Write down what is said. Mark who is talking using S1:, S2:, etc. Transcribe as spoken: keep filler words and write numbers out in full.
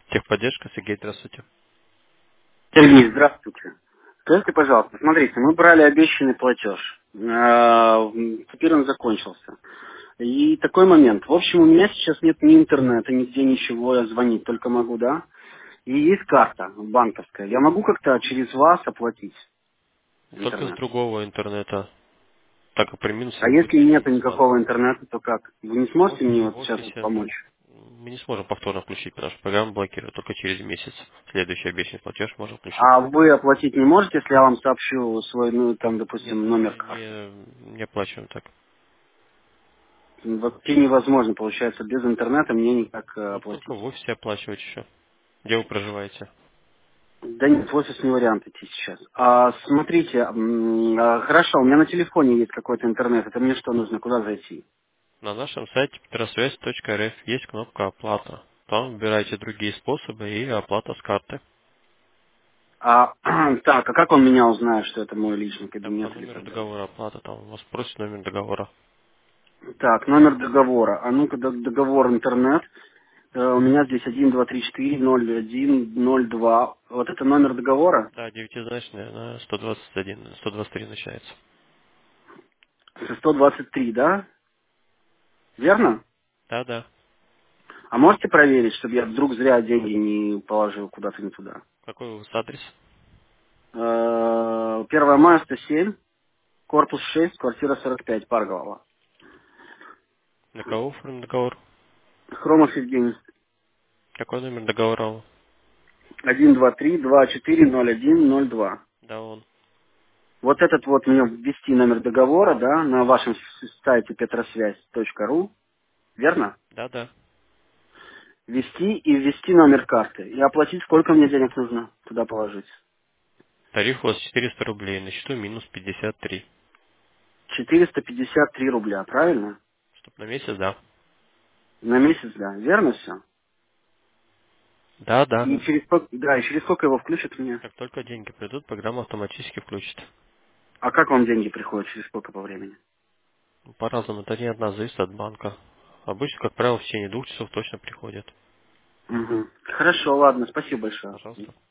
S1: Техподдержка, Сергей, здравствуйте.
S2: Сергей, здравствуйте. Скажите, пожалуйста, смотрите, мы брали обещанный платеж. А, Теперь он закончился. И такой момент. В общем, у меня сейчас нет ни интернета, нигде ничего, я звонить только могу, да? И есть карта банковская. Я могу как-то через вас оплатить
S1: Только с
S2: интернет?
S1: другого интернета, так как при минусе
S2: А
S1: вы
S2: если
S1: будете
S2: нет
S1: видеть вас.
S2: никакого интернета, то как? Вы не
S1: В
S2: сможете мне
S1: офисе, в
S2: вот сейчас вот
S1: офисе
S2: помочь?
S1: мы не сможем повторно включить, потому что программа блокирует только через месяц. Следующий обещанный платеж можем включить.
S2: А вы оплатить не можете, если я вам сообщу свой, ну, там,
S1: Нет,
S2: допустим, номер
S1: мы
S2: карты?
S1: не, не оплачиваем так.
S2: Вообще невозможно, получается, без интернета мне никак э,
S1: Ну, только
S2: оплатить.
S1: в офисе оплачивать еще. Где вы проживаете?
S2: Да нет, в офис не вариант идти сейчас. А, смотрите, м, а, хорошо, у меня на телефоне есть какой-то интернет. Это мне что нужно, куда зайти?
S1: На нашем сайте петросвязь точка эр эф есть кнопка «Оплата». Там выбирайте другие способы и оплата с карты.
S2: А, так, а как он меня узнает, что это мой личный
S1: Там по
S2: кабинет или
S1: номеру
S2: так далее?
S1: договора оплата, там вас просит номер договора.
S2: Так, номер договора. А ну-ка, д- договор интернет. Э, У меня здесь один два три четыре ноль один ноль два. Вот это номер договора?
S1: Да, девятизначная, на сто двадцать один, сто двадцать три начинается.
S2: сто двадцать три, да? Верно?
S1: Да, да.
S2: А можете проверить, чтобы я вдруг зря деньги не положил куда-то не туда?
S1: Какой у вас адрес?
S2: Э, первое мая, сто семь. Корпус шесть, квартира сорок пять, Парголова.
S1: На кого оформлен договор?
S2: Хромов Евгений.
S1: Какой номер договора?
S2: один два три два четыре ноль один ноль два.
S1: Да, он.
S2: Вот этот вот мне ввести номер договора, да, на вашем с- сайте петросвязь точка ру, верно?
S1: Да, да.
S2: Ввести и ввести номер карты. И оплатить, сколько мне денег нужно туда положить?
S1: Тариф у вас четыреста рублей, на счету минус пятьдесят три.
S2: четыреста пятьдесят три рубля, правильно?
S1: Чтоб на месяц, да.
S2: На месяц, да. Верно все?
S1: Да, да.
S2: И через сколько, да, и через сколько его включат мне?
S1: Как только деньги придут, программа автоматически включит.
S2: А как вам деньги приходят, через сколько по времени?
S1: По-разному, это не от нас зависит от банка. Обычно, как правило, в течение двух часов точно приходят.
S2: Угу. Хорошо, ладно, спасибо большое.
S1: Пожалуйста.